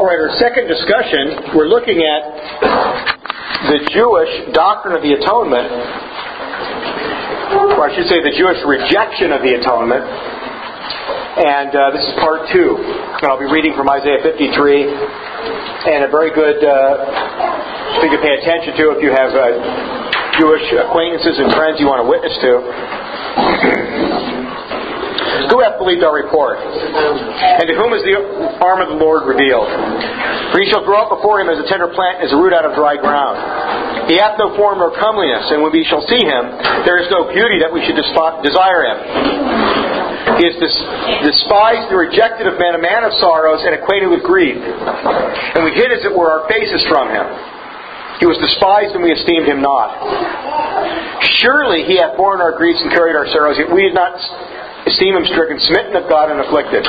All right, our second discussion, we're looking at the Jewish doctrine of the atonement, or I should say the Jewish rejection of the atonement. And this is part 2. And I'll be reading from Isaiah 53, and a very good thing to pay attention to if you have Jewish acquaintances and friends you want to witness to. Who hath believed our report? And to whom is the arm of the Lord revealed? For he shall grow up before him as a tender plant, as a root out of dry ground. He hath no form nor comeliness, and when we shall see him, there is no beauty that we should desire him. He is despised and rejected of men, a man of sorrows, and acquainted with grief. And we hid, as it were, our faces from him. He was despised, and we esteemed him not. Surely he hath borne our griefs and carried our sorrows, yet we did not esteem him stricken, smitten of God, and afflicted.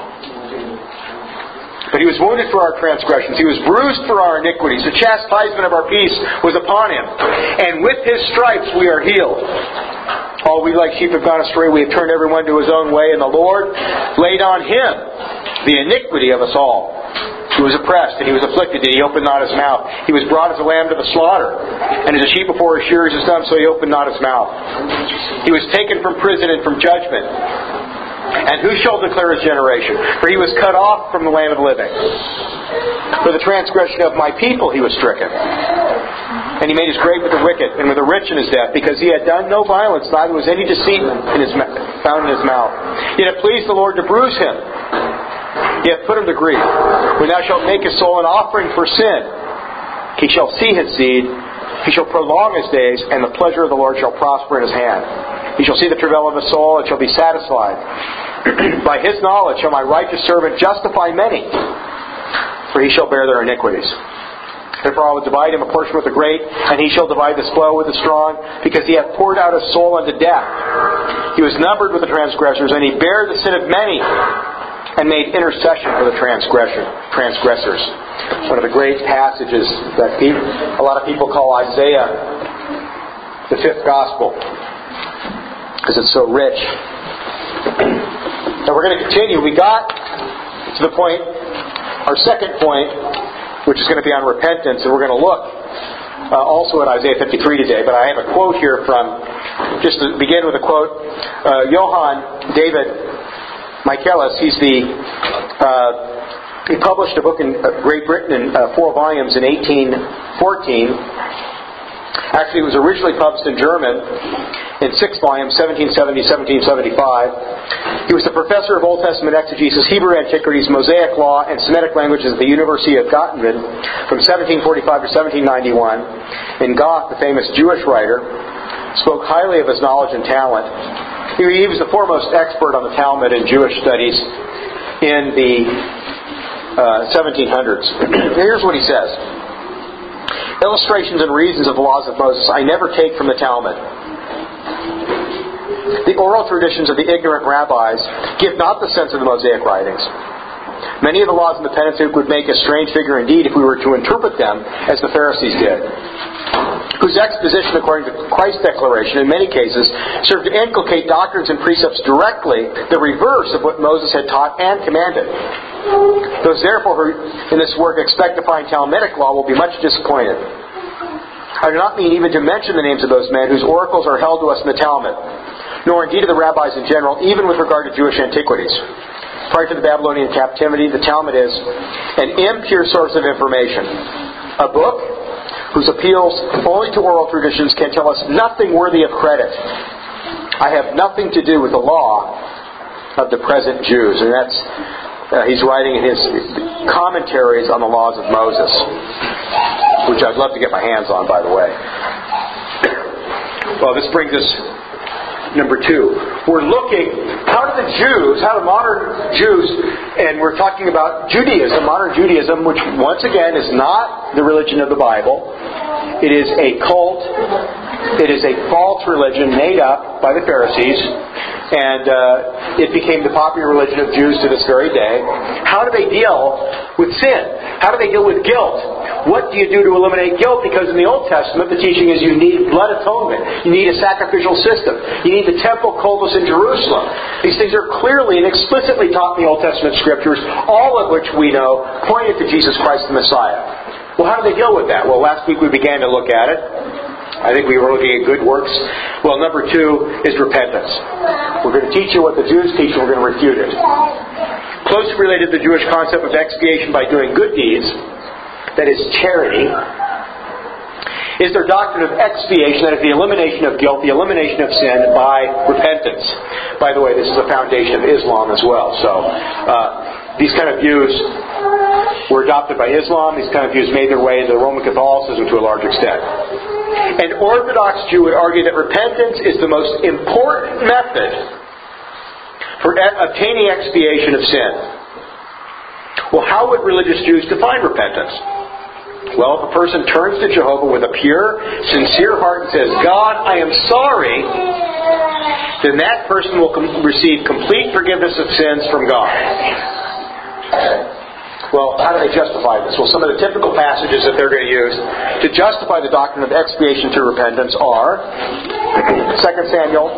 But he was wounded for our transgressions. He was bruised for our iniquities. The chastisement of our peace was upon him. And with his stripes we are healed. All we like sheep have gone astray. We have turned everyone to his own way. And the Lord laid on him the iniquity of us all. He was oppressed, and he was afflicted, and he opened not his mouth. He was brought as a lamb to the slaughter, and as a sheep before his shearers is dumb, so he opened not his mouth. He was taken from prison and from judgment. And who shall declare his generation? For he was cut off from the land of the living. For the transgression of my people he was stricken. And he made his grave with the wicked, and with the rich in his death, because he had done no violence, neither was any deceit found in his mouth. Yet it pleased the Lord to bruise him. He hath put him to grief. When thou shalt make his soul an offering for sin, he shall see his seed, he shall prolong his days, and the pleasure of the Lord shall prosper in his hand. He shall see the travail of his soul, and shall be satisfied. By his knowledge shall my righteous servant justify many, for he shall bear their iniquities. Therefore I will divide him a portion with the great, and he shall divide the spoil with the strong, because he hath poured out his soul unto death. He was numbered with the transgressors, and he bare the sin of many, and made intercession for the transgressors. One of the great passages that a lot of people call Isaiah the fifth gospel, because it's so rich. Now we're going to continue. We got to the point, our second point, which is going to be on repentance, and we're going to look also at Isaiah 53 today. But I have a quote here from, just to begin with a quote, Johann David Michaelis. He published a book in Great Britain in 4 volumes in 1814. Actually, it was originally published in German in 6 volumes, 1770-1775. He was a professor of Old Testament exegesis, Hebrew antiquities, Mosaic law, and Semitic languages at the University of Göttingen from 1745 to 1791. And Goethe, the famous Jewish writer, spoke highly of his knowledge and talent. He was the foremost expert on the Talmud and Jewish studies in the 1700s. Here's what he says. Illustrations and reasons of the laws of Moses I never take from the Talmud. The oral traditions of the ignorant rabbis give not the sense of the Mosaic writings. Many of the laws in the Pentateuch would make a strange figure indeed if we were to interpret them as the Pharisees did, whose exposition according to Christ's declaration in many cases served to inculcate doctrines and precepts directly the reverse of what Moses had taught and commanded. Those therefore who in this work expect to find Talmudic law will be much disappointed. I do not mean even to mention the names of those men whose oracles are held to us in the Talmud, nor indeed of the rabbis in general, even with regard to Jewish antiquities. Prior to the Babylonian captivity, the Talmud is an impure source of information. A book whose appeals only to oral traditions can tell us nothing worthy of credit. I have nothing to do with the law of the present Jews. And that's, he's writing in his commentaries on the laws of Moses, which I'd love to get my hands on, by the way. Well, this brings us number 2. We're looking, how do modern Jews, and we're talking about Judaism, modern Judaism, which once again is not the religion of the Bible. It is a cult. It is a false religion made up by the Pharisees And it became the popular religion of Jews to this very day. How do they deal with sin? How do they deal with guilt? What do you do to eliminate guilt? Because in the Old Testament, the teaching is you need blood atonement. You need a sacrificial system. You need the temple cultus in Jerusalem. These things are clearly and explicitly taught in the Old Testament Scriptures, all of which we know pointed to Jesus Christ the Messiah. Well, how do they deal with that? Well, last week we began to look at it. I think we were looking at good works. Well, number 2 is repentance. We're going to teach you what the Jews teach and we're going to refute it. Closely related to the Jewish concept of expiation by doing good deeds, that is charity, is their doctrine of expiation, that is the elimination of guilt, the elimination of sin by repentance. By the way, this is the foundation of Islam as well. So, these kind of views were adopted by Islam. These kind of views made their way into Roman Catholicism to a large extent. An Orthodox Jew would argue that repentance is the most important method for obtaining expiation of sin. Well, how would religious Jews define repentance? Well, if a person turns to Jehovah with a pure, sincere heart and says, God, I am sorry, then that person will receive complete forgiveness of sins from God. Well, how do they justify this? Well, some of the typical passages that they're going to use to justify the doctrine of expiation through repentance are 2 Samuel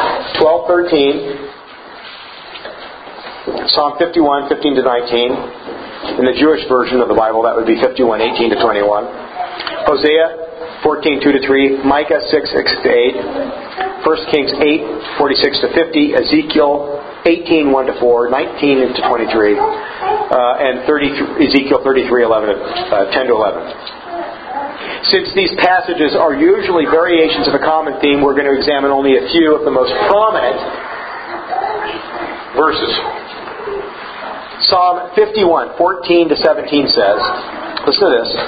12:13, Psalm 51, 15 to 19. In the Jewish version of the Bible, that would be 51, 18 to 21. Hosea 14, 2 to 3. Micah 6, 6 to 8. 1 Kings 8, 46 to 50. Ezekiel 18, 1 to 4. 19 to 23. And Ezekiel 33, 11 to 10 to 11. Since these passages are usually variations of a common theme, we're going to examine only a few of the most prominent verses. Psalm 51, 14 to 17 says, listen to this.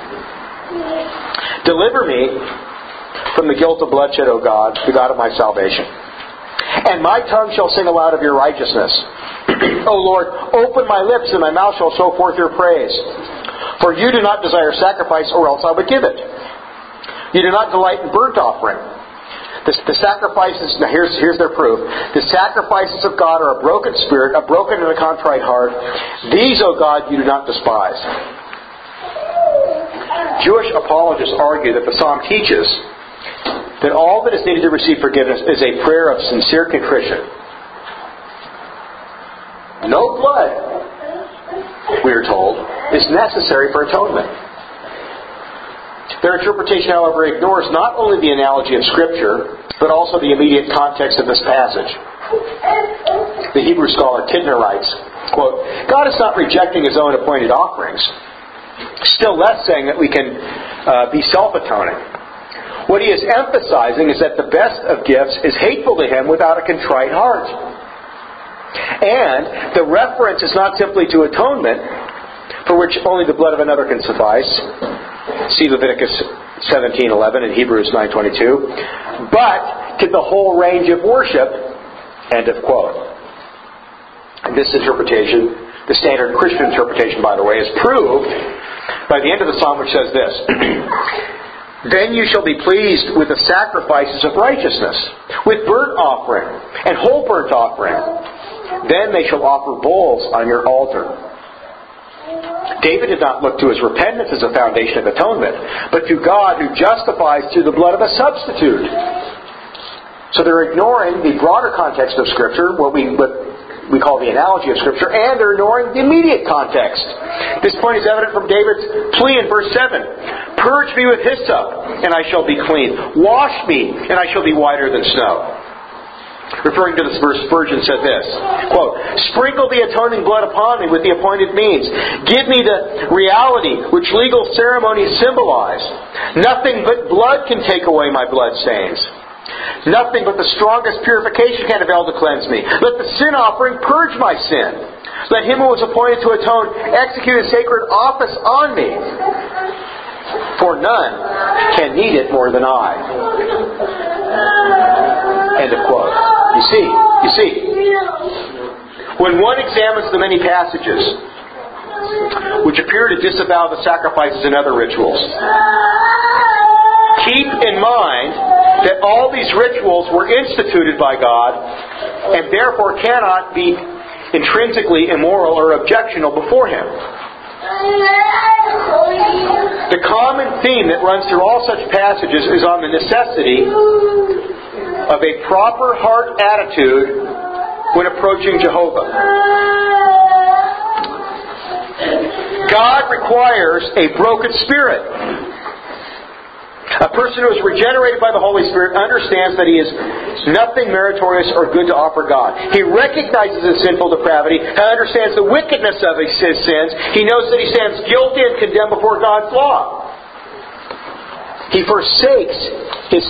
Deliver me from the guilt of bloodshed, O God, the God of my salvation. And my tongue shall sing aloud of your righteousness. O Lord, open my lips, and my mouth shall show forth your praise. For you do not desire sacrifice, or else I would give it. You do not delight in burnt offering. The sacrifices, now here's their proof. The sacrifices of God are a broken spirit, a broken and a contrite heart. These, O God, you do not despise. Jewish apologists argue that the psalm teaches that all that is needed to receive forgiveness is a prayer of sincere contrition. No blood, we are told, is necessary for atonement. Their interpretation, however, ignores not only the analogy of Scripture, but also the immediate context of this passage. The Hebrew scholar Tidner writes, quote, God is not rejecting His own appointed offerings, still less saying that we can be self-atoning. What he is emphasizing is that the best of gifts is hateful to Him without a contrite heart. And the reference is not simply to atonement, for which only the blood of another can suffice. See Leviticus 17:11 and Hebrews 9:22. But to the whole range of worship. End of quote. And this interpretation, the standard Christian interpretation, by the way, is proved by the end of the psalm, which says this. Then you shall be pleased with the sacrifices of righteousness, with burnt offering and whole burnt offering. Then they shall offer bulls on your altar. David did not look to his repentance as a foundation of atonement, but to God who justifies through the blood of a substitute. So they're ignoring the broader context of Scripture, what we call the analogy of Scripture, and they're ignoring the immediate context. This point is evident from David's plea in verse 7. Purge me with hyssop, and I shall be clean. Wash me, and I shall be whiter than snow. Referring to this verse, Spurgeon said this, quote, sprinkle the atoning blood upon me with the appointed means. Give me the reality which legal ceremonies symbolize. Nothing but blood can take away my blood stains. Nothing but the strongest purification can avail to cleanse me. Let the sin offering purge my sin. Let him who was appointed to atone execute a sacred office on me. For none can need it more than I. End of quote. You see. When one examines the many passages which appear to disavow the sacrifices and other rituals, keep in mind that all these rituals were instituted by God and therefore cannot be intrinsically immoral or objectionable before Him. The common theme that runs through all such passages is on the necessity of a proper heart attitude when approaching Jehovah. God requires a broken spirit. A person who is regenerated by the Holy Spirit understands that he is nothing meritorious or good to offer God. He recognizes his sinful depravity and understands the wickedness of his sins. He knows that he stands guilty and condemned before God's law. He forsakes his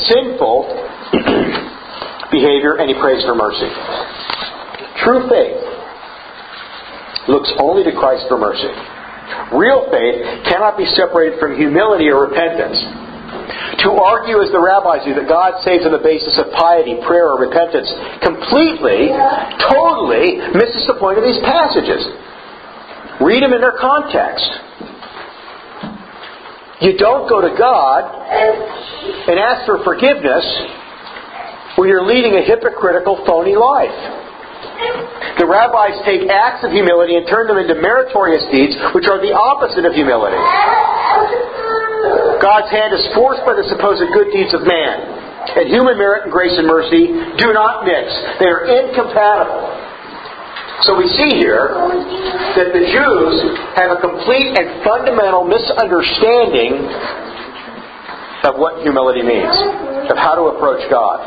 sinful behavior and he prays for mercy. True faith looks only to Christ for mercy. Real faith cannot be separated from humility or repentance. To argue, as the rabbis do, that God saves on the basis of piety, prayer, or repentance completely, totally misses the point of these passages. Read them in their context. You don't go to God and ask for forgiveness when you're leading a hypocritical, phony life. The rabbis take acts of humility and turn them into meritorious deeds, which are the opposite of humility. God's hand is forced by the supposed good deeds of man. And human merit and grace and mercy do not mix. They are incompatible. So we see here that the Jews have a complete and fundamental misunderstanding of what humility means, of how to approach God.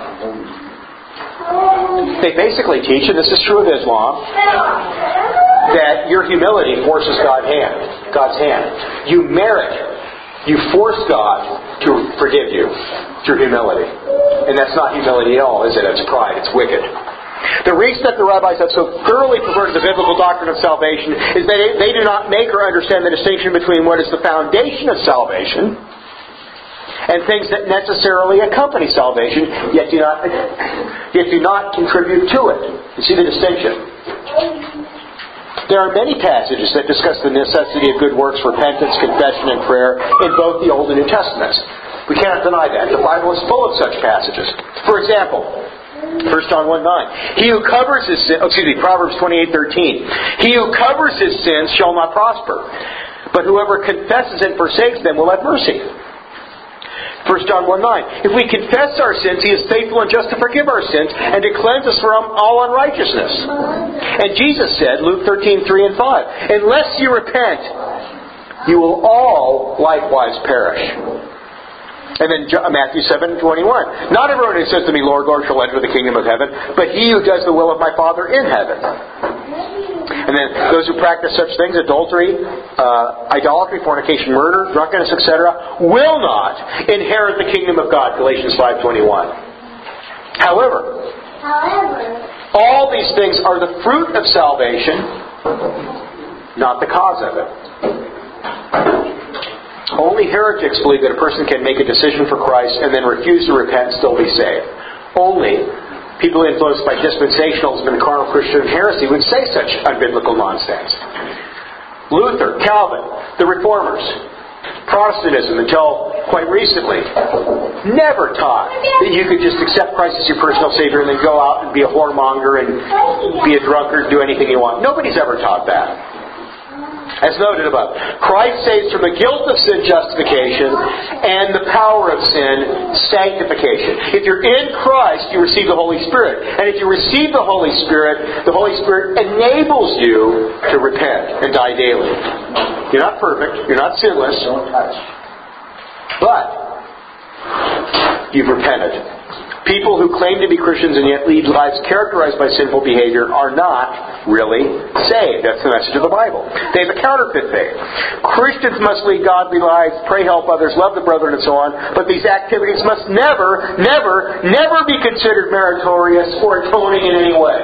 They basically teach, and this is true of Islam, that your humility forces God's hand. You merit. You force God to forgive you through humility. And that's not humility at all, is it? It's pride. It's wicked. The reason that the rabbis have so thoroughly perverted the biblical doctrine of salvation is that they do not make or understand the distinction between what is the foundation of salvation and things that necessarily accompany salvation, yet do not contribute to it. You see the distinction? There are many passages that discuss the necessity of good works, repentance, confession, and prayer in both the Old and New Testaments. We cannot deny that. The Bible is full of such passages. For example, 1 John 1:9. Proverbs 28:13. He who covers his sins shall not prosper, but whoever confesses and forsakes them will have mercy. 1 John 1:9. If we confess our sins, He is faithful and just to forgive our sins and to cleanse us from all unrighteousness. And Jesus said, Luke 13:3 and 5, unless you repent, you will all likewise perish. And then Matthew 7:21. Not everyone who says to me, Lord, Lord, shall enter the kingdom of heaven, but he who does the will of my Father in heaven. And then those who practice such things, adultery, idolatry, fornication, murder, drunkenness, etc., will not inherit the kingdom of God. Galatians 5:21. However, all these things are the fruit of salvation, not the cause of it. Only heretics believe that a person can make a decision for Christ and then refuse to repent and still be saved. Only people influenced by dispensationalism and carnal Christian heresy would say such unbiblical nonsense. Luther, Calvin, the Reformers, Protestantism until quite recently never taught that you could just accept Christ as your personal Savior and then go out and be a whoremonger and be a drunkard and do anything you want. Nobody's ever taught that. As noted above, Christ saves from the guilt of sin, justification, and the power of sin, sanctification. If you're in Christ, you receive the Holy Spirit. And if you receive the Holy Spirit enables you to repent and die daily. You're not perfect, you're not sinless, but you've repented. People who claim to be Christians and yet lead lives characterized by sinful behavior are not really saved. That's the message of the Bible. They have a counterfeit faith. Christians must lead godly lives, pray, help others, love the brethren, and so on. But these activities must never be considered meritorious or atoning in any way.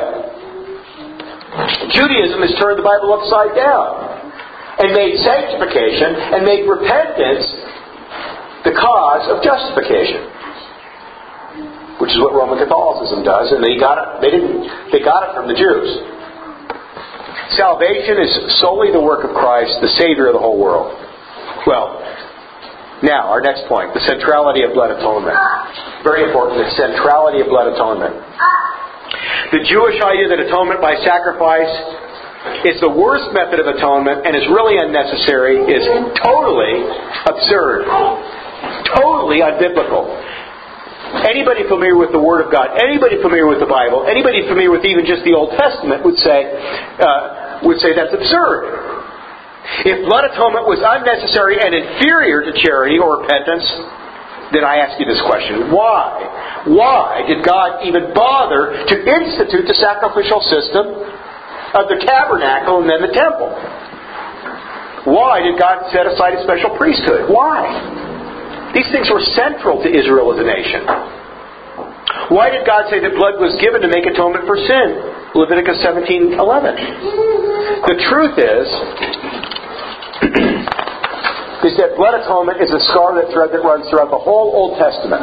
Judaism has turned the Bible upside down and made sanctification and made repentance the cause of justification. Which is what Roman Catholicism does, and they got it from the Jews. Salvation is solely the work of Christ, the Savior of the whole world. Well, now, our next point, the centrality of blood atonement. Very important, the centrality of blood atonement. The Jewish idea that atonement by sacrifice is the worst method of atonement and is really unnecessary is totally absurd. Totally unbiblical. Anybody familiar with the Word of God, anybody familiar with the Bible, anybody familiar with even just the Old Testament would say that's absurd. If blood atonement was unnecessary and inferior to charity or repentance, then I ask you this question. Why? Why did God even bother to institute the sacrificial system of the tabernacle and then the temple? Why did God set aside a special priesthood? Why? These things were central to Israel as a nation. Why did God say that blood was given to make atonement for sin? Leviticus 17:11. The truth is that blood atonement is a scarlet thread that runs throughout the whole Old Testament.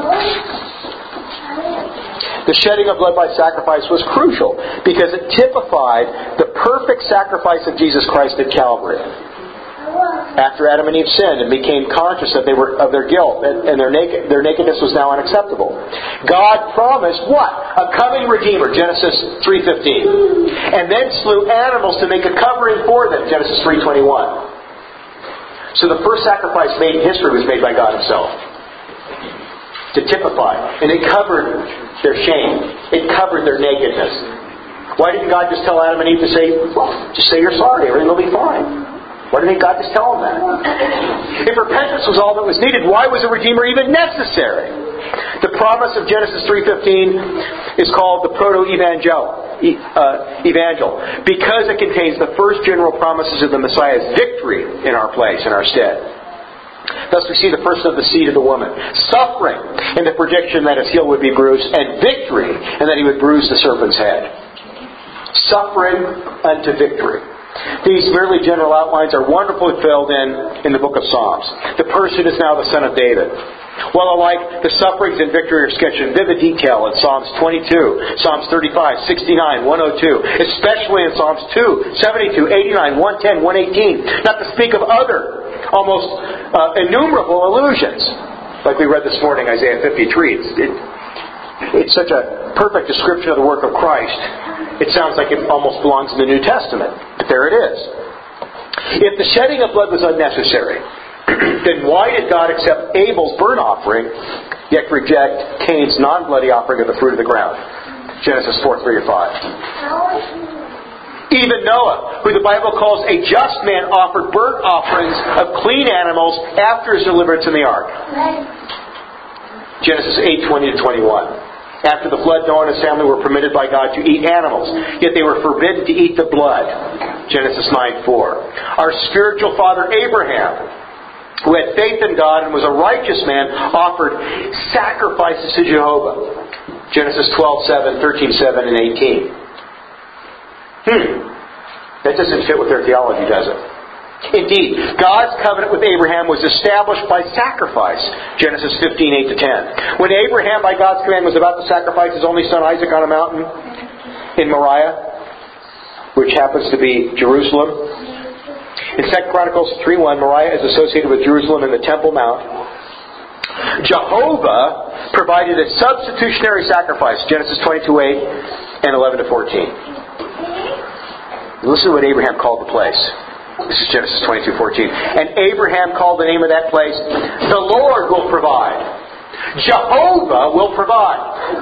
The shedding of blood by sacrifice was crucial because it typified the perfect sacrifice of Jesus Christ at Calvary. After Adam and Eve sinned and became conscious of their guilt and their nakedness was now unacceptable, God promised what? A coming Redeemer, Genesis 3:15. And then slew animals to make a covering for them, Genesis 3:21. So the first sacrifice made in history was made by God Himself. To typify. And it covered their shame. It covered their nakedness. Why didn't God just tell Adam and Eve to just say you're sorry, everything will be fine? Why didn't God just tell them that? If repentance was all that was needed, why was a Redeemer even necessary? The promise of Genesis 3:15 is called the proto-evangel. Because it contains the first general promises of the Messiah's victory in our place, in our stead. Thus we see the first of the seed of the woman. Suffering in the prediction that his heel would be bruised, and victory in that he would bruise the serpent's head. Suffering unto victory. These merely general outlines are wonderfully filled in the book of Psalms. The person is now the son of David. While alike, the sufferings and victory are sketched in vivid detail in Psalms 22, Psalms 35, 69, 102, especially in Psalms 2, 72, 89, 110, 118, not to speak of other, almost innumerable allusions. Like we read this morning, Isaiah 53. It's such a perfect description of the work of Christ. It sounds like it almost belongs in the New Testament. But there it is. If the shedding of blood was unnecessary, then why did God accept Abel's burnt offering, yet reject Cain's non-bloody offering of the fruit of the ground? Genesis 4:3-5. Even Noah, who the Bible calls a just man, offered burnt offerings of clean animals after his deliverance in the ark. Genesis 8:20-21. After the flood, Noah and his family were permitted by God to eat animals, yet they were forbidden to eat the blood. Genesis 9:4. Our spiritual father Abraham, who had faith in God and was a righteous man, offered sacrifices to Jehovah. Genesis 12:7, 13:7, and 18. That doesn't fit with their theology, does it? Indeed, God's covenant with Abraham was established by sacrifice. Genesis 15:8-10. When Abraham, by God's command, was about to sacrifice his only son Isaac on a mountain in Moriah, which happens to be Jerusalem. In 2 Chronicles 3:1, Moriah is associated with Jerusalem and the Temple Mount. Jehovah provided a substitutionary sacrifice. Genesis 22:8 and 11-14. Listen to what Abraham called the place. This is Genesis 22:14. And Abraham called the name of that place, the Lord will provide. Jehovah will provide.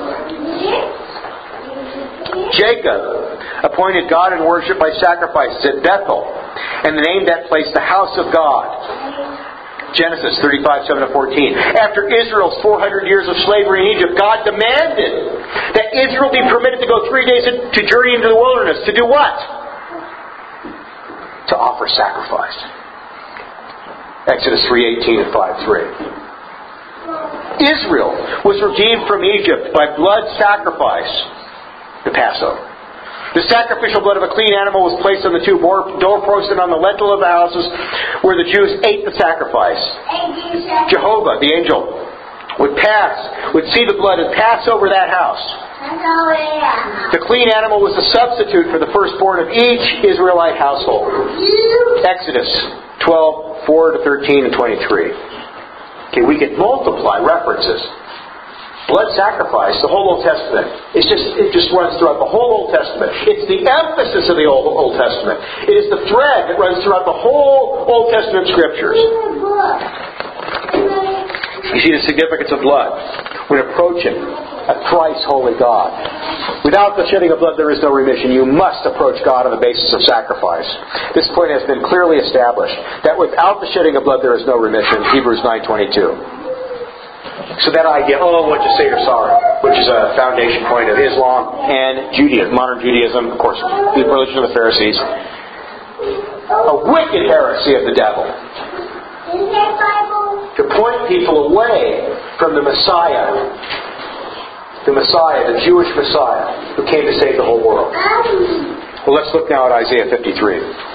Jacob appointed God in worship by sacrifices at Bethel, and named that place the house of God. Genesis 35:7-14. After Israel's 400 years of slavery in Egypt, God demanded that Israel be permitted to go 3 days to journey into the wilderness. To do what? To offer sacrifice. Exodus 3:18 and 5:3. Israel was redeemed from Egypt by blood sacrifice, the Passover. The sacrificial blood of a clean animal was placed on the two doorposts and on the lintel of the houses where the Jews ate the sacrifice. Jehovah, the angel, would see the blood and pass over that house. The clean animal was a substitute for the firstborn of each Israelite household. Exodus 12:4-13 and 23. Okay, we could multiply references. blood sacrifice, the whole Old Testament, it just runs throughout the whole Old Testament. It's the emphasis of the Old Testament. It is the thread that runs throughout the whole Old Testament Scriptures. You see the significance of blood when approaching a thrice holy God. Without the shedding of blood there is no remission. You must approach God on the basis of sacrifice. This point has been clearly established, that without the shedding of blood there is no remission. Hebrews 9:22. So that idea, once you say you're sorry, which is a foundation point of Islam and Judaism, modern Judaism, of course, the religion of the Pharisees, a wicked heresy of the devil, to point people away from the Messiah, the Jewish Messiah, who came to save the whole world. Well, let's look now at Isaiah 53.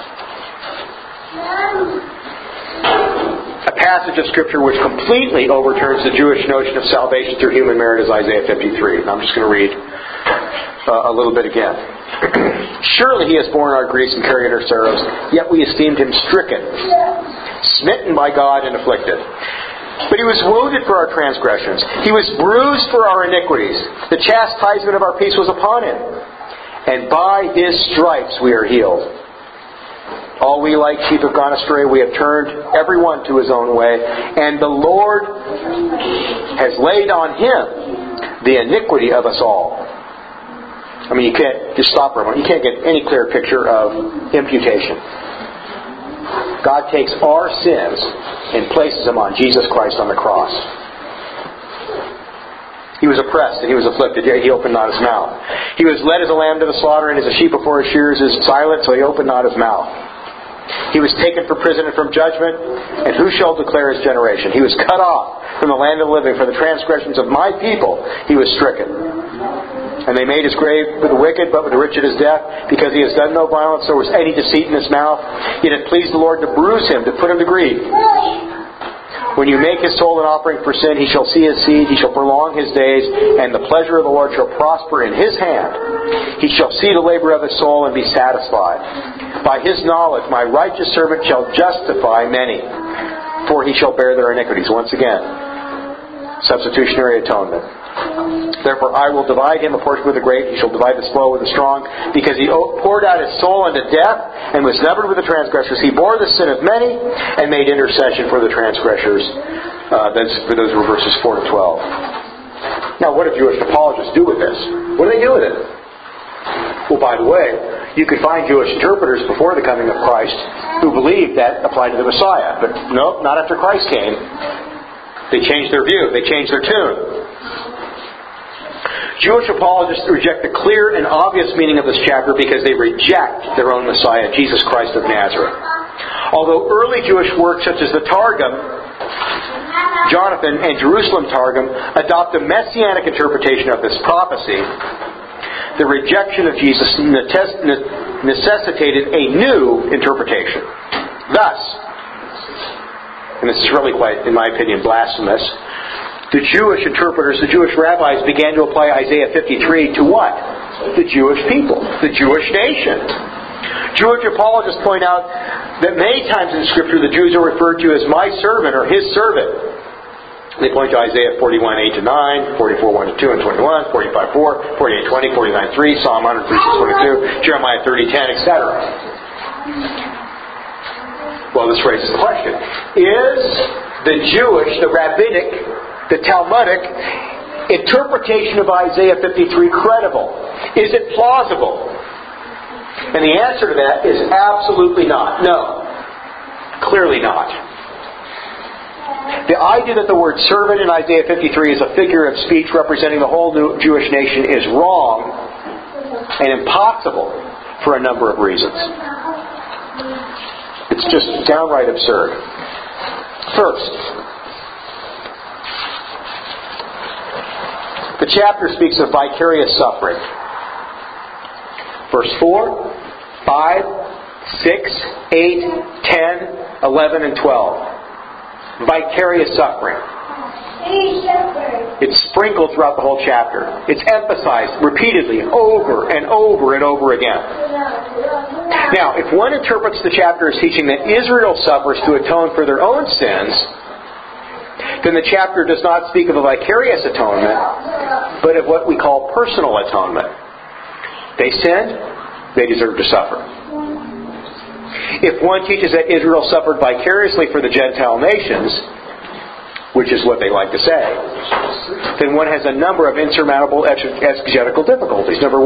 A passage of Scripture which completely overturns the Jewish notion of salvation through human merit is Isaiah 53. And I'm just going to read a little bit again. Surely He has borne our griefs and carried our sorrows, yet we esteemed Him stricken, smitten by God and afflicted. But He was wounded for our transgressions. He was bruised for our iniquities. The chastisement of our peace was upon Him. And by His stripes we are healed. All we like sheep have gone astray. We have turned everyone to his own way. And the Lord has laid on Him the iniquity of us all. I mean, you can't just stop for a moment. You can't get any clearer picture of imputation. God takes our sins and places them on Jesus Christ on the cross. He was oppressed and He was afflicted, yet He opened not His mouth. He was led as a lamb to the slaughter, and as a sheep before his shearers is silent, so He opened not His mouth. He was taken for prison and from judgment, and who shall declare His generation? He was cut off from the land of the living. For the transgressions of my people He was stricken. And they made His grave with the wicked, but with the rich at His death, because He has done no violence, nor was any deceit in His mouth. Yet it pleased the Lord to bruise Him, to put Him to grief. When you make His soul an offering for sin, He shall see His seed, He shall prolong His days, and the pleasure of the Lord shall prosper in His hand. He shall see the labor of His soul and be satisfied. By His knowledge my righteous servant shall justify many, for he shall bear their iniquities. Once again, substitutionary atonement. Therefore I will divide him a portion with the great, he shall divide the spoil with the strong, because he poured out his soul unto death, and was numbered with the transgressors. He bore the sin of many, and made intercession for the transgressors. That's for those were verses 4 to 12. Now, what do Jewish apologists do with this? What do they do with it? Well, by the way, you could find Jewish interpreters before the coming of Christ who believed that applied to the Messiah. But no, not after Christ came. They changed their view. They changed their tune. Jewish apologists reject the clear and obvious meaning of this chapter because they reject their own Messiah, Jesus Christ of Nazareth. Although early Jewish works such as the Targum, Jonathan and Jerusalem Targum adopt a messianic interpretation of this prophecy, the rejection of Jesus necessitated a new interpretation. Thus, and this is really quite, in my opinion, blasphemous, the Jewish interpreters, the Jewish rabbis began to apply Isaiah 53 to what? The Jewish people, the Jewish nation. Jewish apologists point out that many times in Scripture the Jews are referred to as my servant or His servant. They point to Isaiah 41, 8 to 9, 44, 1 to 2 and 21, 45, 4, 48, 20, 49, 3, Psalm 103, 6, 22, Jeremiah 30, 10, etc. Well, this raises the question. Is the Jewish, the rabbinic, the Talmudic interpretation of Isaiah 53 credible? Is it plausible? And the answer to that is absolutely not. No. Clearly not. The idea that the word servant in Isaiah 53 is a figure of speech representing the whole new Jewish nation is wrong and impossible for a number of reasons. It's just downright absurd. First, the chapter speaks of vicarious suffering. Verse 4, 5, 6, 8, 10, 11, and 12. Vicarious suffering. It's sprinkled throughout the whole chapter. It's emphasized repeatedly over and over and over again. Now, if one interprets the chapter as teaching that Israel suffers to atone for their own sins, then the chapter does not speak of a vicarious atonement, but of what we call personal atonement. They sinned, they deserve to suffer. If one teaches that Israel suffered vicariously for the Gentile nations, which is what they like to say, then one has a number of insurmountable exegetical difficulties. Number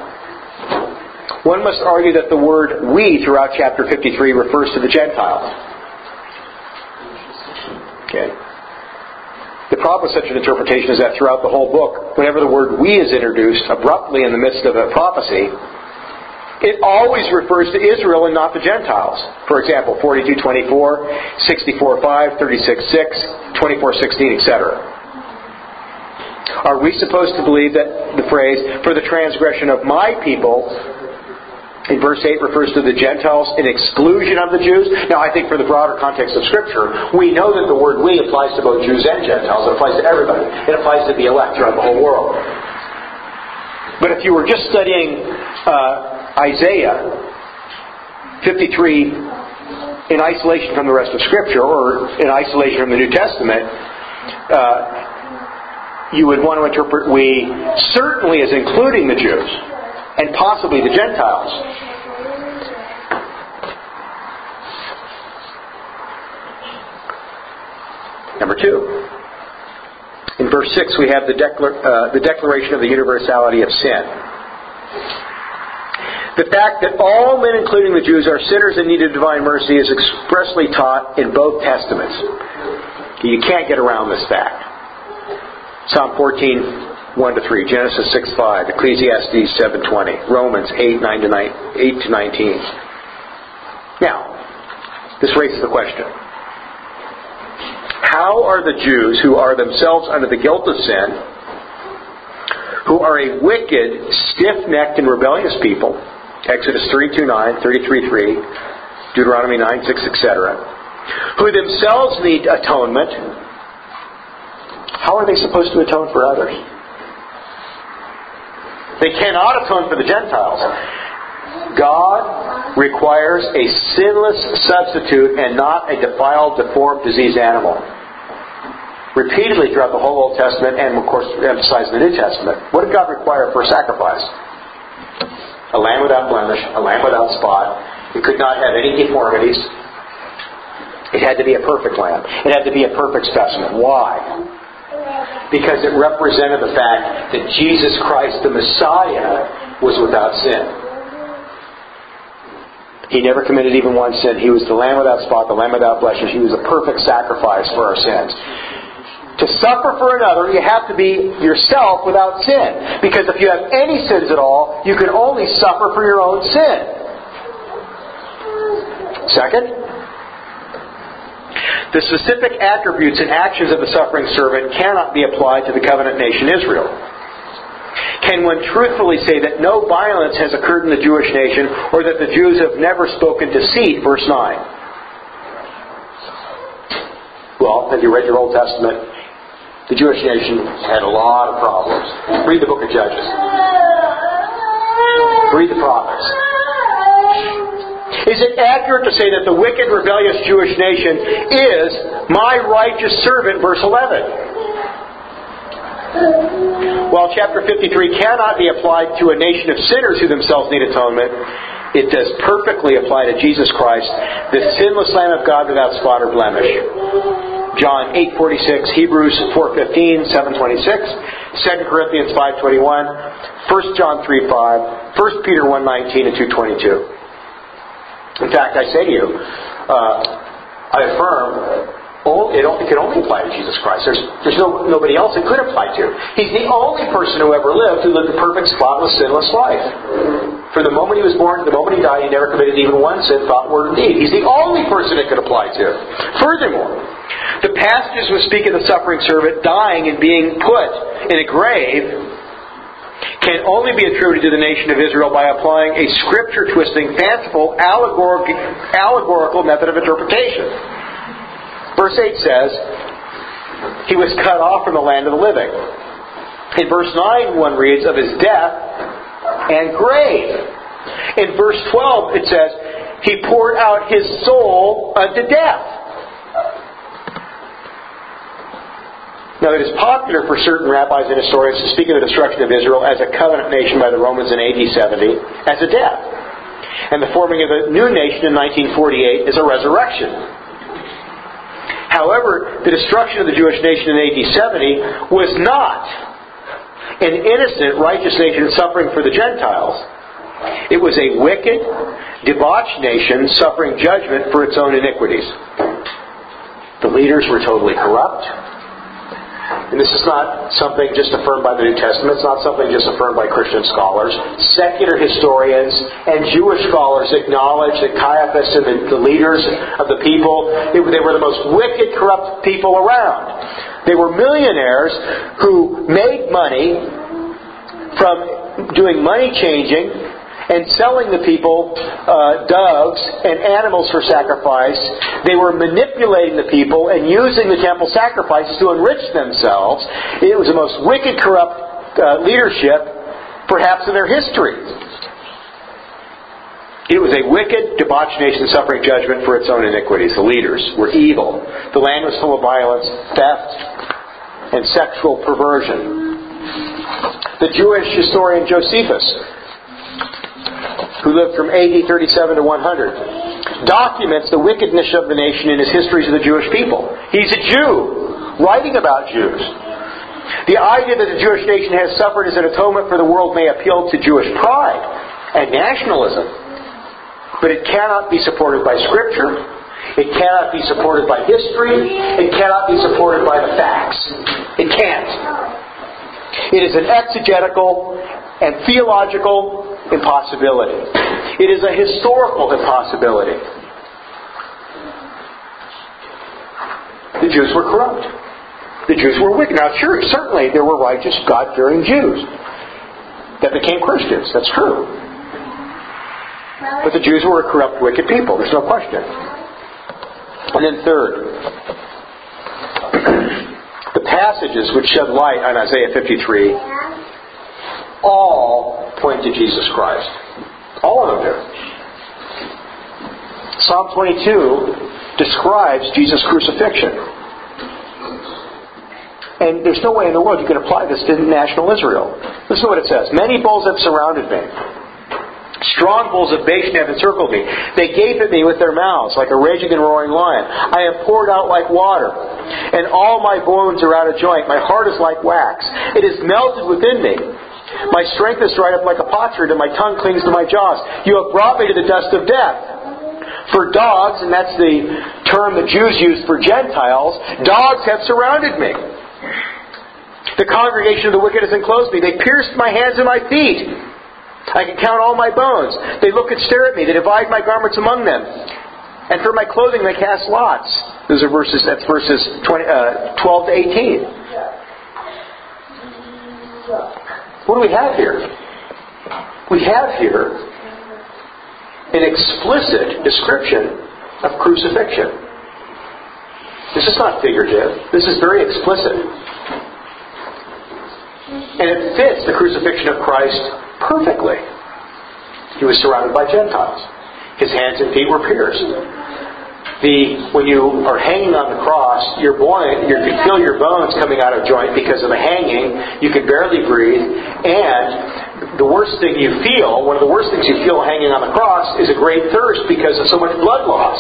one must argue that the word "we" throughout chapter 53 refers to the Gentiles. Okay. The problem with such an interpretation is that throughout the whole book, whenever the word "we" is introduced abruptly in the midst of a prophecy, it always refers to Israel and not the Gentiles. For example, 42:24, 64:5, 36:6, 24:16, etc. Are we supposed to believe that the phrase, "for the transgression of my people," in verse 8 refers to the Gentiles in exclusion of the Jews? Now, I think for the broader context of Scripture, we know that the word "we" applies to both Jews and Gentiles. It applies to everybody. It applies to the elect throughout the whole world. But if you were just studying Isaiah 53 in isolation from the rest of Scripture, or in isolation from the New Testament, you would want to interpret "we" certainly as including the Jews, and possibly the Gentiles. Number 2. In verse 6 we have the declaration of the universality of sin. The fact that all men, including the Jews, are sinners in need of divine mercy is expressly taught in both Testaments. You can't get around this fact. Psalm 14:1-3, Genesis 6:5, Ecclesiastes 7:20, Romans 8:9-19. Now, this raises the question: how are the Jews, who are themselves under the guilt of sin, who are a wicked, stiff-necked, and rebellious people, Exodus 32:9, 33:3, Deuteronomy 9:6, etc., who themselves need atonement, how are they supposed to atone for others? They cannot atone for the Gentiles. God requires a sinless substitute and not a defiled, deformed, diseased animal. Repeatedly throughout the whole Old Testament, and of course emphasized in the New Testament, what did God require for a sacrifice? A lamb without blemish, a lamb without spot. It could not have any deformities. It had to be a perfect lamb. It had to be a perfect specimen. Why? Because it represented the fact that Jesus Christ, the Messiah, was without sin. He never committed even one sin. He was the lamb without spot, the lamb without blemish. He was a perfect sacrifice for our sins. To suffer for another, you have to be yourself without sin. Because if you have any sins at all, you can only suffer for your own sin. Second, the specific attributes and actions of the suffering servant cannot be applied to the covenant nation Israel. Can one truthfully say that no violence has occurred in the Jewish nation, or that the Jews have never spoken deceit? Verse 9. Well, have you read your Old Testament? The Jewish nation had a lot of problems. Read the book of Judges. Read the prophets. Is it accurate to say that the wicked, rebellious Jewish nation is my righteous servant, verse 11? While chapter 53 cannot be applied to a nation of sinners who themselves need atonement, it does perfectly apply to Jesus Christ, the sinless Lamb of God without spot or blemish. John 8:46, Hebrews 4:15, 7:26, 2 Corinthians 5:21, 1 John 3:5, 1 Peter 1:19, and 2:22. In fact, I say to you, I affirm, it can only apply to Jesus Christ. There's nobody else it could apply to. He's the only person who ever lived who lived a perfect, spotless, sinless life. From the moment he was born to the moment he died, he never committed even one sin, thought, word, or deed. He's the only person it could apply to. Furthermore, the passages which speak of the suffering servant dying and being put in a grave can only be attributed to the nation of Israel by applying a scripture-twisting, fanciful, allegorical method of interpretation. Verse 8 says, he was cut off from the land of the living. In verse 9, one reads of his death and grave. In verse 12, it says, he poured out his soul unto death. Now, it is popular for certain rabbis and historians to speak of the destruction of Israel as a covenant nation by the Romans in AD 70 as a death, and the forming of a new nation in 1948 as a resurrection. However, the destruction of the Jewish nation in AD 70 was not an innocent, righteous nation suffering for the Gentiles. It was a wicked, debauched nation suffering judgment for its own iniquities. The leaders were totally corrupt. And this is not something just affirmed by the New Testament. It's not something just affirmed by Christian scholars. Secular historians and Jewish scholars acknowledge that Caiaphas and the leaders of the people, they were the most wicked, corrupt people around. They were millionaires who made money from doing money changing and selling the people doves and animals for sacrifice. They were manipulating the people and using the temple sacrifices to enrich themselves. It was the most wicked, corrupt leadership, perhaps, in their history. It was a wicked, debauched nation suffering judgment for its own iniquities. The leaders were evil. The land was full of violence, theft, and sexual perversion. The Jewish historian Josephus, who lived from AD 37 to 100, documents the wickedness of the nation in his histories of the Jewish people. He's a Jew, writing about Jews. The idea that the Jewish nation has suffered as an atonement for the world may appeal to Jewish pride and nationalism, but it cannot be supported by Scripture. It cannot be supported by history. It cannot be supported by the facts. It can't. It is an exegetical and theological impossibility. It is a historical impossibility. The Jews were corrupt. The Jews were wicked. Now, sure, certainly there were righteous, God-fearing Jews that became Christians. That's true. But the Jews were a corrupt, wicked people. There's no question. And then third, the passages which shed light on Isaiah 53 all point to Jesus Christ. All of them do. Psalm 22 describes Jesus' crucifixion. And there's no way in the world you can apply this to national Israel. Listen to what it says. Many bulls have surrounded me. Strong bulls of Bashan have encircled me. They gape at me with their mouths like a raging and roaring lion. I am poured out like water, and all my bones are out of joint. My heart is like wax. It is melted within me. My strength is dried up like a potsherd, and my tongue clings to my jaws. You have brought me to the dust of death. For dogs, and that's the term the Jews used for Gentiles, dogs have surrounded me. The congregation of the wicked has enclosed me. They pierced my hands and my feet. I can count all my bones. They look and stare at me. They divide my garments among them. And for my clothing they cast lots. That's verses 12 to 18. What do we have here? We have here an explicit description of crucifixion. This is not figurative. This is very explicit. And it fits the crucifixion of Christ perfectly. He was surrounded by Gentiles. His hands and feet were pierced. When you are hanging on the cross, you can feel your bones coming out of joint because of the hanging. You can barely breathe. And the worst thing you feel, one of the worst things you feel hanging on the cross, is a great thirst because of so much blood loss.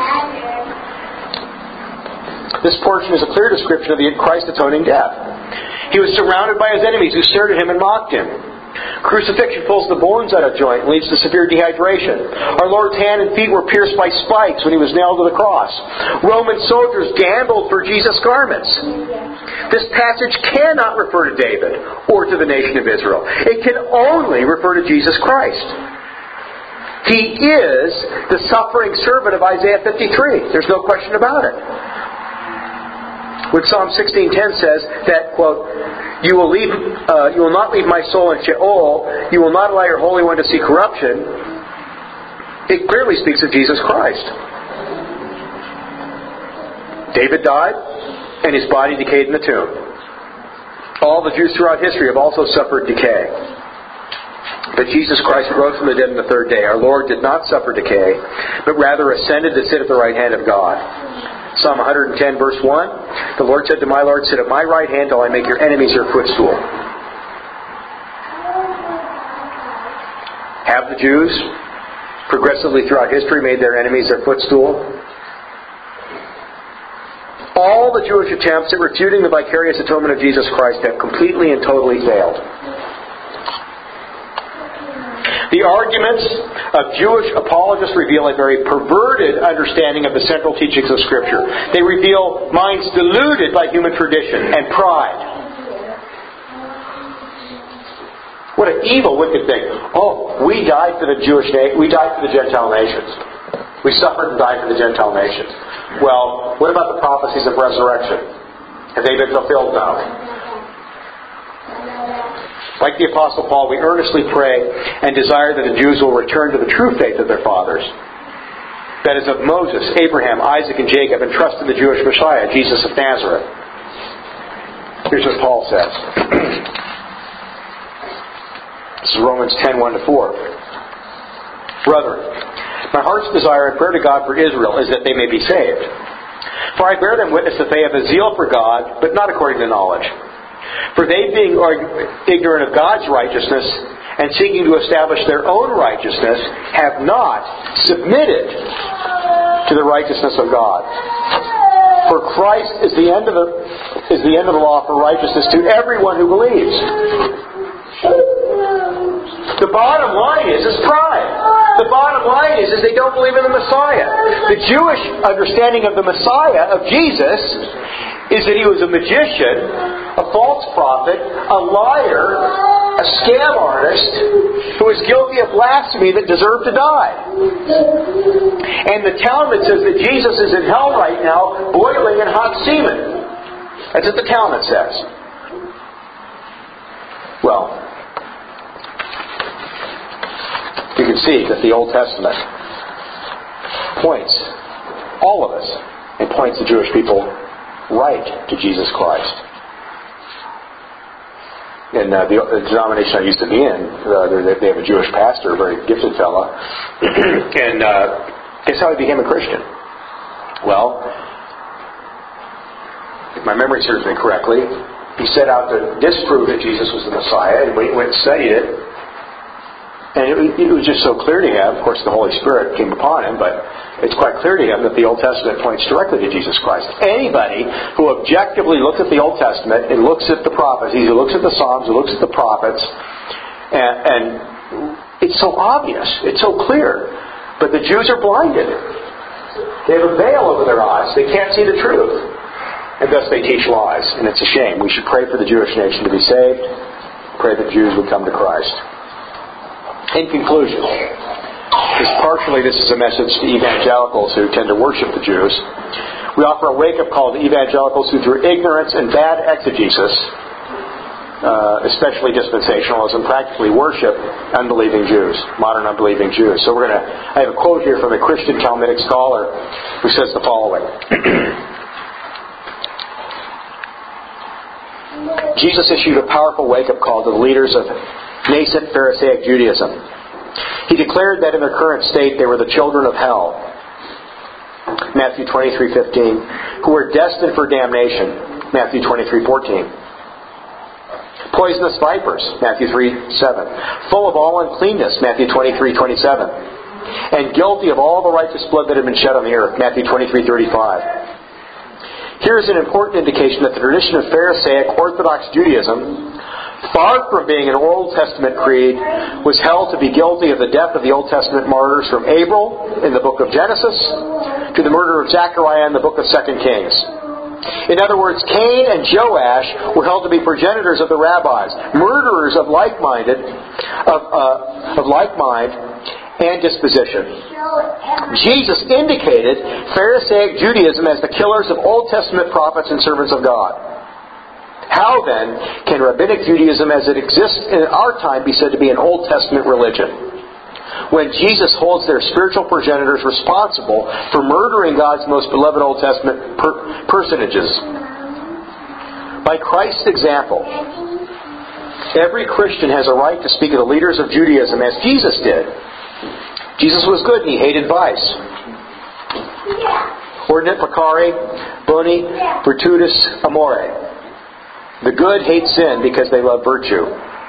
This portion is a clear description of the Christ's atoning death. He was surrounded by his enemies who stared at him and mocked him. Crucifixion pulls the bones out of joint and leads to severe dehydration. Our Lord's hand and feet were pierced by spikes when he was nailed to the cross. Roman soldiers gambled for Jesus' garments. This passage cannot refer to David or to the nation of Israel. It can only refer to Jesus Christ. He is the suffering servant of Isaiah 53. There's no question about it. When Psalm 16:10 says that, quote, you will not leave my soul in Sheol, you will not allow your Holy One to see corruption, it clearly speaks of Jesus Christ. David died, and his body decayed in the tomb. All the Jews throughout history have also suffered decay. But Jesus Christ rose from the dead on the third day. Our Lord did not suffer decay, but rather ascended to sit at the right hand of God. Psalm 110 verse 1, The Lord said to my Lord, sit at my right hand till I make your enemies your footstool. Have the Jews progressively throughout history made their enemies their footstool? All the Jewish attempts at refuting the vicarious atonement of Jesus Christ have completely and totally failed. The arguments of Jewish apologists reveal a very perverted understanding of the central teachings of Scripture. They reveal minds deluded by human tradition and pride. What an evil, wicked thing. Oh, we died for the we died for the Gentile nations. We suffered and died for the Gentile nations. Well, what about the prophecies of resurrection? Have they been fulfilled now? Like the Apostle Paul, we earnestly pray and desire that the Jews will return to the true faith of their fathers. That is of Moses, Abraham, Isaac, and Jacob, and trust in the Jewish Messiah, Jesus of Nazareth. Here's what Paul says. This is Romans 10:1-4. Brethren, my heart's desire and prayer to God for Israel is that they may be saved. For I bear them witness that they have a zeal for God, but not according to knowledge. For they, being ignorant of God's righteousness and seeking to establish their own righteousness, have not submitted to the righteousness of God. For Christ is the end of the law for righteousness to everyone who believes. The bottom line is pride. The bottom line is they don't believe in the Messiah. The Jewish understanding of the Messiah, of Jesus, is that he was a magician, a false prophet, a liar, a scam artist, who was guilty of blasphemy that deserved to die. And the Talmud says that Jesus is in hell right now, boiling in hot semen. That's what the Talmud says. Well, you can see that the Old Testament points all of us and points the Jewish people right to Jesus Christ. In the denomination I used to be in, they have a Jewish pastor, a very gifted fellow, and guess how he became a Christian? Well, if my memory serves me correctly, he set out to disprove that Jesus was the Messiah, and he went and studied it. And it was just so clear to him. Of course, the Holy Spirit came upon him, but it's quite clear to him that the Old Testament points directly to Jesus Christ. Anybody who objectively looks at the Old Testament and looks at the prophecies, who looks at the Psalms, who looks at the prophets, and it's so obvious, it's so clear. But the Jews are blinded. They have a veil over their eyes. They can't see the truth. And thus they teach lies. And it's a shame. We should pray for the Jewish nation to be saved. Pray that Jews would come to Christ. In conclusion, partially this is a message to evangelicals who tend to worship the Jews. We offer a wake-up call to evangelicals who through ignorance and bad exegesis, especially dispensationalism, practically worship unbelieving Jews, modern unbelieving Jews. So I have a quote here from a Christian Talmudic scholar who says the following. Jesus issued a powerful wake-up call to the leaders of nascent Pharisaic Judaism. He declared that in their current state they were the children of hell, Matthew 23:15, who were destined for damnation, Matthew 23:14. Poisonous vipers, Matthew 3:7. Full of all uncleanness, Matthew 23:27. And guilty of all the righteous blood that had been shed on the earth, Matthew 23:35. Here is an important indication that the tradition of Pharisaic Orthodox Judaism, far from being an Old Testament creed, was held to be guilty of the death of the Old Testament martyrs from Abel in the book of Genesis to the murder of Zechariah in the book of 2 Kings. In other words, Cain and Joash were held to be progenitors of the rabbis, murderers of like mind and disposition. Jesus indicated Pharisaic Judaism as the killers of Old Testament prophets and servants of God. How then can Rabbinic Judaism as it exists in our time be said to be an Old Testament religion, when Jesus holds their spiritual progenitors responsible for murdering God's most beloved Old Testament personages? By Christ's example, every Christian has a right to speak of the leaders of Judaism as Jesus did. Jesus was good and he hated vice. Ordinate pecare, boni virtutis amore. The good hate sin because they love virtue.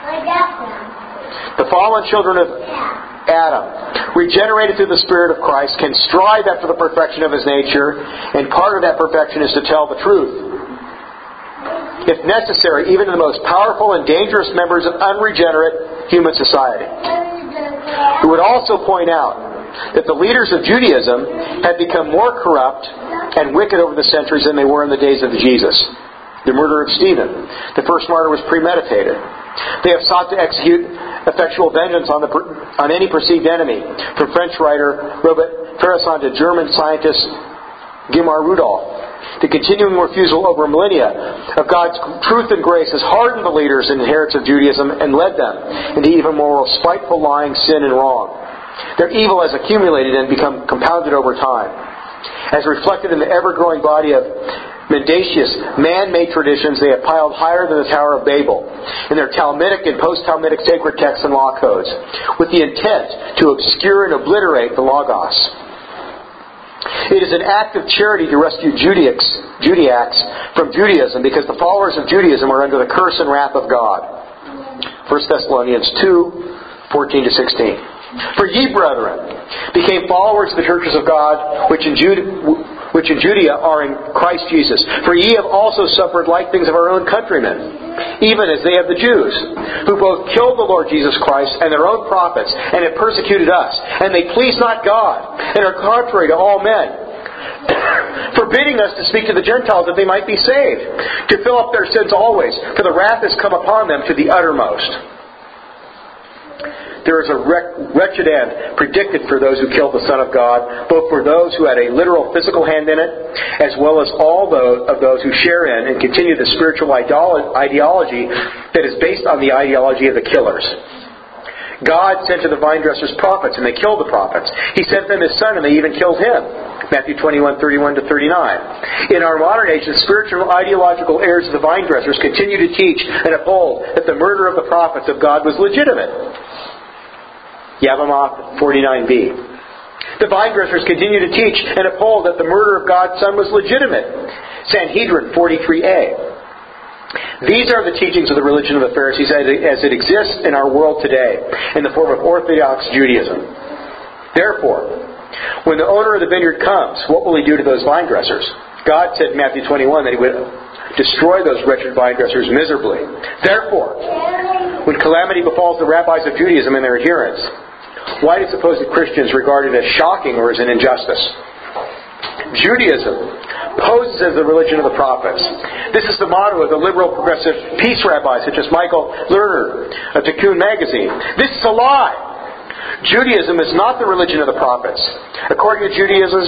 The fallen children of Adam, regenerated through the Spirit of Christ, can strive after the perfection of his nature, and part of that perfection is to tell the truth. If necessary, even to the most powerful and dangerous members of unregenerate human society. We would also point out that the leaders of Judaism had become more corrupt and wicked over the centuries than they were in the days of Jesus. The murder of Stephen, the first martyr, was premeditated. They have sought to execute effectual vengeance on any perceived enemy, from French writer Robert Fresson to German scientist Guimar Rudolph. The continuing refusal over millennia of God's truth and grace has hardened the leaders and adherents of Judaism and led them into even more spiteful lying, sin, and wrong. Their evil has accumulated and become compounded over time. As reflected in the ever-growing body of mendacious, man-made traditions they have piled higher than the Tower of Babel in their Talmudic and post-Talmudic sacred texts and law codes, with the intent to obscure and obliterate the Logos. It is an act of charity to rescue Judaeans from Judaism, because the followers of Judaism are under the curse and wrath of God. 1 Thessalonians 2:14-16. For ye, brethren, became followers of the churches of God, which in Judea are in Christ Jesus. For ye have also suffered like things of our own countrymen, even as they of the Jews, who both killed the Lord Jesus Christ and their own prophets, and have persecuted us. And they please not God, and are contrary to all men, forbidding us to speak to the Gentiles that they might be saved, to fill up their sins always, for the wrath has come upon them to the uttermost. There is a wretched end predicted for those who killed the Son of God, both for those who had a literal physical hand in it, as well as all those who share in and continue the spiritual ideology that is based on the ideology of the killers. God sent to the vine dressers prophets, and they killed the prophets. He sent them His Son, and they even killed Him. Matthew 21:31-39. In our modern age, the spiritual ideological heirs of the vine dressers continue to teach and uphold that the murder of the prophets of God was legitimate. Yavamoth 49b. The vine dressers continue to teach and uphold that the murder of God's Son was legitimate. Sanhedrin 43a. These are the teachings of the religion of the Pharisees as it exists in our world today, in the form of Orthodox Judaism. Therefore, when the owner of the vineyard comes, what will he do to those vine dressers? God said in Matthew 21 that He would destroy those wretched vine dressers miserably. Therefore, when calamity befalls the rabbis of Judaism and their adherents, why do supposed Christians regard it as shocking or as an injustice? Judaism poses as the religion of the prophets. This is the motto of the liberal progressive peace rabbis such as Michael Lerner of Tikkun magazine. This is a lie. Judaism is not the religion of the prophets. According to Judaism,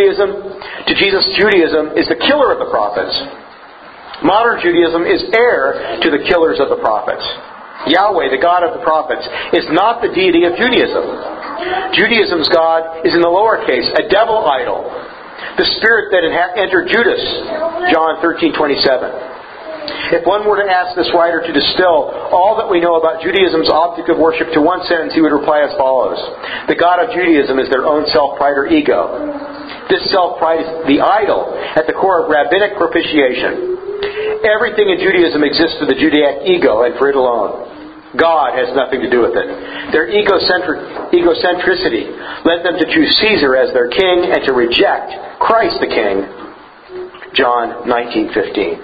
Judaism is the killer of the prophets. Modern Judaism is heir to the killers of the prophets. Yahweh, the God of the prophets, is not the deity of Judaism. Judaism's God is in the lowercase, a devil idol. The spirit that entered Judas, John 13:27. If one were to ask this writer to distill all that we know about Judaism's object of worship to one sentence, he would reply as follows. The God of Judaism is their own self-pride or ego. This self-pride is the idol at the core of rabbinic propitiation. Everything in Judaism exists for the Judaic ego and for it alone. God has nothing to do with it. Their egocentricity led them to choose Caesar as their king and to reject Christ the King. John 19:15.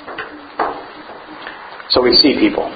So we see people.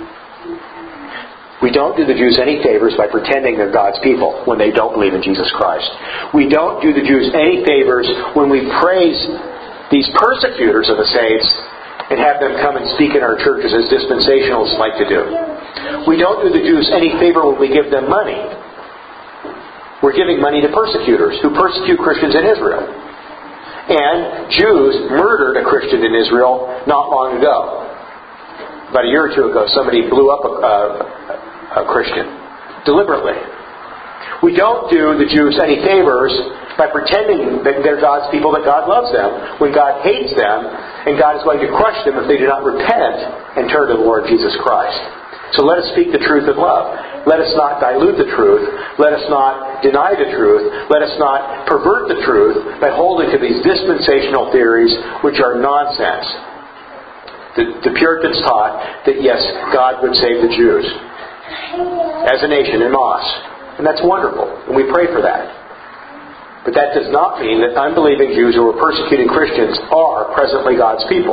We don't do the Jews any favors by pretending they're God's people when they don't believe in Jesus Christ. We don't do the Jews any favors when we praise these persecutors of the saints and have them come and speak in our churches as dispensationalists like to do. We don't do the Jews any favor when we give them money. We're giving money to persecutors who persecute Christians in Israel. And Jews murdered a Christian in Israel not long ago. About a year or two ago, somebody blew up a Christian deliberately. We don't do the Jews any favors by pretending that they're God's people, that God loves them, when God hates them, and God is going to crush them if they do not repent and turn to the Lord Jesus Christ. So let us speak the truth in love. Let us not dilute the truth. Let us not deny the truth. Let us not pervert the truth by holding to these dispensational theories which are nonsense. The Puritans taught that, yes, God would save the Jews as a nation in Moss. And that's wonderful. And we pray for that. But that does not mean that unbelieving Jews who are persecuting Christians are presently God's people.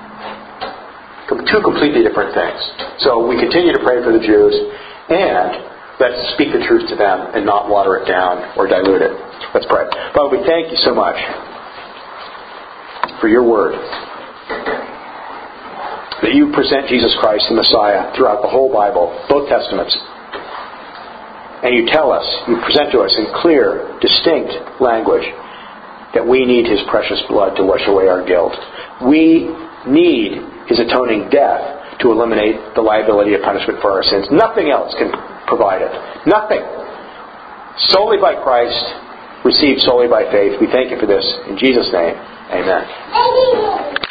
Two completely different things. So we continue to pray for the Jews, and let's speak the truth to them and not water it down or dilute it. Let's pray. Father, we thank you so much for your word. That you present Jesus Christ, the Messiah, throughout the whole Bible, both Testaments. And you tell us, you present to us in clear, distinct language that we need His precious blood to wash away our guilt. We need His atoning death to eliminate the liability of punishment for our sins. Nothing else can provide it. Nothing. Solely by Christ, received solely by faith. We thank you for this. In Jesus' name, amen.